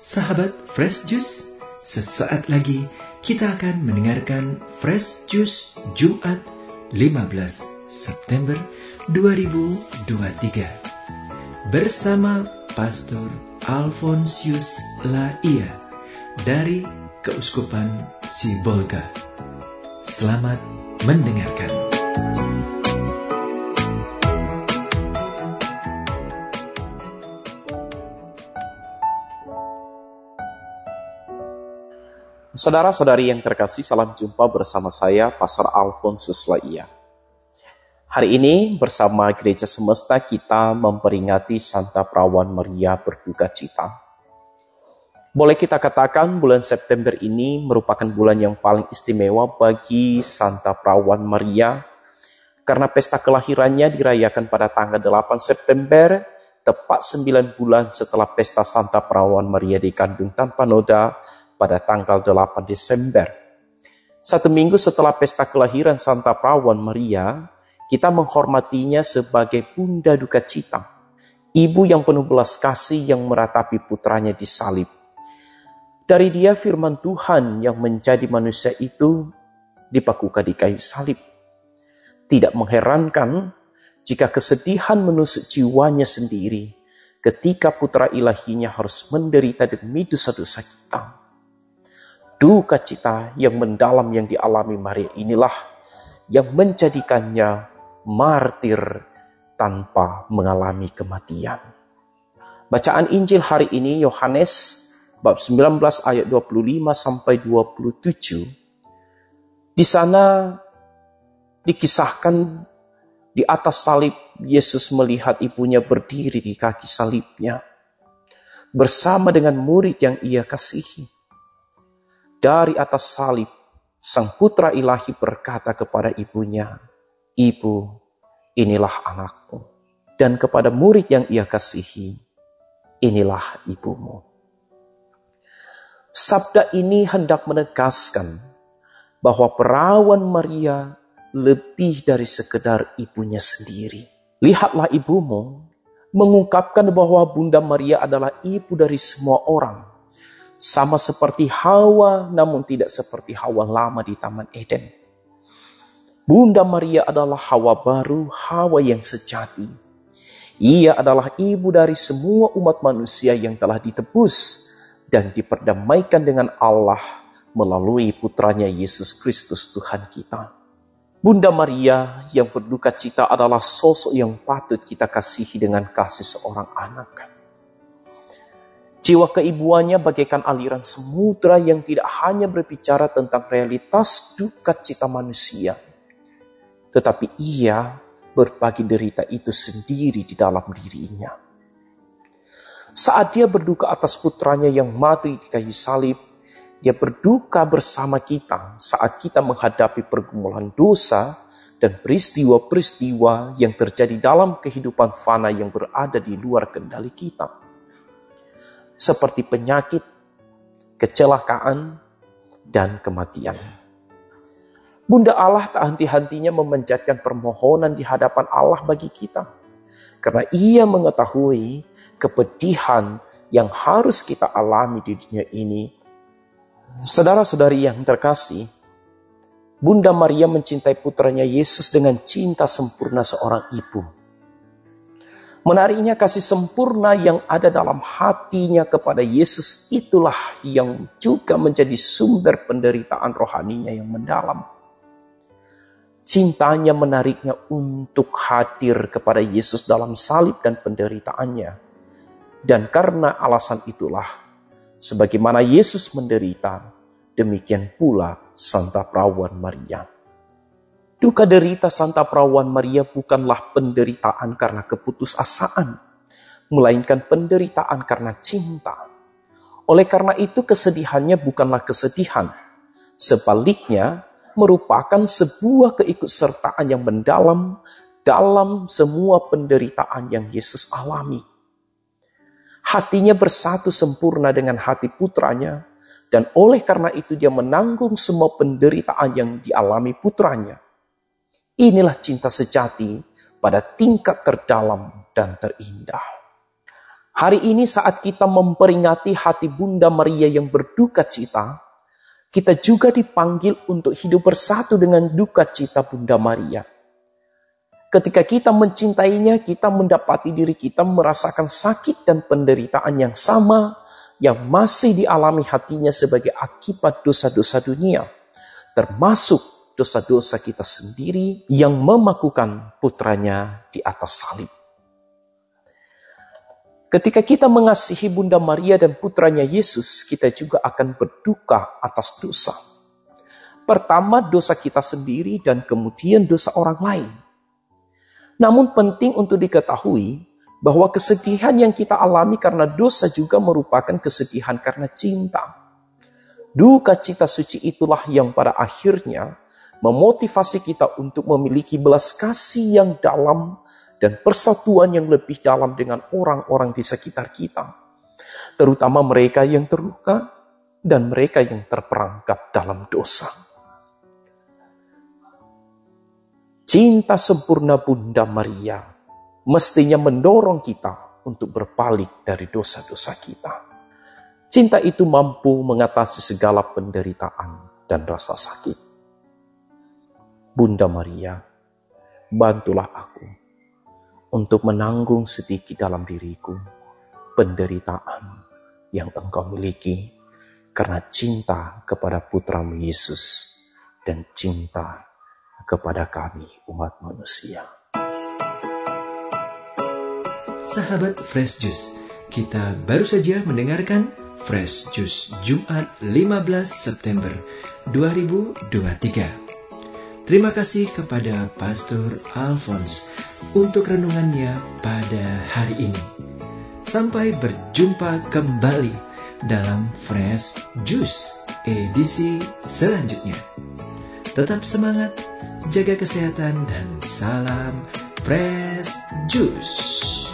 Sahabat Fresh Juice, sesaat lagi kita akan mendengarkan Fresh Juice Jumat 15 September 2023 bersama Pastor Alfonsius Laia dari Keuskupan Sibolga. Selamat mendengarkan. Saudara-saudari yang terkasih, salam jumpa bersama saya, Pastor Alfonsius Laia. Hari ini bersama Gereja Semesta kita memperingati Santa Perawan Maria berduka cita. Boleh kita katakan bulan September ini merupakan bulan yang paling istimewa bagi Santa Perawan Maria, karena pesta kelahirannya dirayakan pada tanggal 8 September, tepat 9 bulan setelah pesta Santa Perawan Maria dikandung tanpa noda, pada tanggal 8 Desember. 1 minggu setelah pesta kelahiran Santa Perawan Maria, kita menghormatinya sebagai Bunda Duka Cita, ibu yang penuh belas kasih yang meratapi putranya disalib. Dari dia firman Tuhan yang menjadi manusia itu dipakukan di kayu salib. Tidak mengherankan jika kesedihan menusuk jiwanya sendiri ketika putra ilahinya harus menderita demi dosa-dosa kita. Duka cita yang mendalam yang dialami Maria inilah yang menjadikannya martir tanpa mengalami kematian. Bacaan Injil hari ini Yohanes bab 19 ayat 25 sampai 27. Di sana dikisahkan di atas salib Yesus melihat ibunya berdiri di kaki salibnya bersama dengan murid yang ia kasihi. Dari atas salib, sang putra ilahi berkata kepada ibunya, "Ibu, inilah anakmu." Dan kepada murid yang ia kasihi, "Inilah ibumu." Sabda ini hendak menegaskan bahwa Perawan Maria lebih dari sekedar ibunya sendiri. Lihatlah ibumu, mengungkapkan bahwa Bunda Maria adalah ibu dari semua orang. Sama seperti Hawa, namun tidak seperti Hawa lama di Taman Eden. Bunda Maria adalah Hawa baru, Hawa yang sejati. Ia adalah ibu dari semua umat manusia yang telah ditebus dan diperdamaikan dengan Allah melalui putranya Yesus Kristus Tuhan kita. Bunda Maria yang berduka cita adalah sosok yang patut kita kasihi dengan kasih seorang anak. Jiwa keibuannya bagaikan aliran samudra yang tidak hanya berbicara tentang realitas duka cita manusia, tetapi ia berbagi derita itu sendiri di dalam dirinya. Saat dia berduka atas putranya yang mati di kayu salib, dia berduka bersama kita saat kita menghadapi pergumulan dosa dan peristiwa-peristiwa yang terjadi dalam kehidupan fana yang berada di luar kendali kita. Seperti penyakit, kecelakaan, dan kematian. Bunda Allah tak henti-hentinya memanjatkan permohonan di hadapan Allah bagi kita. Karena ia mengetahui kepedihan yang harus kita alami di dunia ini. Saudara-saudari yang terkasih, Bunda Maria mencintai putranya Yesus dengan cinta sempurna seorang ibu. Menariknya kasih sempurna yang ada dalam hatinya kepada Yesus itulah yang juga menjadi sumber penderitaan rohaninya yang mendalam. Cintanya menariknya untuk hadir kepada Yesus dalam salib dan penderitaannya. Dan karena alasan itulah, sebagaimana Yesus menderita, demikian pula Santa Perawan Maria. Duka derita Santa Perawan Maria bukanlah penderitaan karena keputusasaan, melainkan penderitaan karena cinta. Oleh karena itu kesedihannya bukanlah kesedihan, sebaliknya merupakan sebuah keikutsertaan yang mendalam dalam semua penderitaan yang Yesus alami. Hatinya bersatu sempurna dengan hati putranya, dan oleh karena itu dia menanggung semua penderitaan yang dialami putranya. Inilah cinta sejati pada tingkat terdalam dan terindah. Hari ini saat kita memperingati hati Bunda Maria yang berduka cita, kita juga dipanggil untuk hidup bersatu dengan duka cita Bunda Maria. Ketika kita mencintainya, kita mendapati diri kita merasakan sakit dan penderitaan yang sama yang masih dialami hatinya sebagai akibat dosa-dosa dunia, termasuk dosa-dosa kita sendiri yang memakukan putranya di atas salib. Ketika kita mengasihi Bunda Maria dan putranya Yesus, kita juga akan berduka atas dosa. Pertama dosa kita sendiri dan kemudian dosa orang lain. Namun penting untuk diketahui bahwa kesedihan yang kita alami karena dosa juga merupakan kesedihan karena cinta. Duka cita suci itulah yang pada akhirnya memotivasi kita untuk memiliki belas kasih yang dalam dan persatuan yang lebih dalam dengan orang-orang di sekitar kita, terutama mereka yang terluka dan mereka yang terperangkap dalam dosa. Cinta sempurna Bunda Maria mestinya mendorong kita untuk berpaling dari dosa-dosa kita. Cinta itu mampu mengatasi segala penderitaan dan rasa sakit. Bunda Maria, bantulah aku untuk menanggung sedikit dalam diriku penderitaan yang Engkau miliki karena cinta kepada Putramu Yesus dan cinta kepada kami umat manusia. Sahabat Fresh Juice, kita baru saja mendengarkan Fresh Juice Jumat 15 September 2023. Terima kasih kepada Pastor Alphonse untuk renungannya pada hari ini. Sampai berjumpa kembali dalam Fresh Juice edisi selanjutnya. Tetap semangat, jaga kesehatan, dan salam Fresh Juice.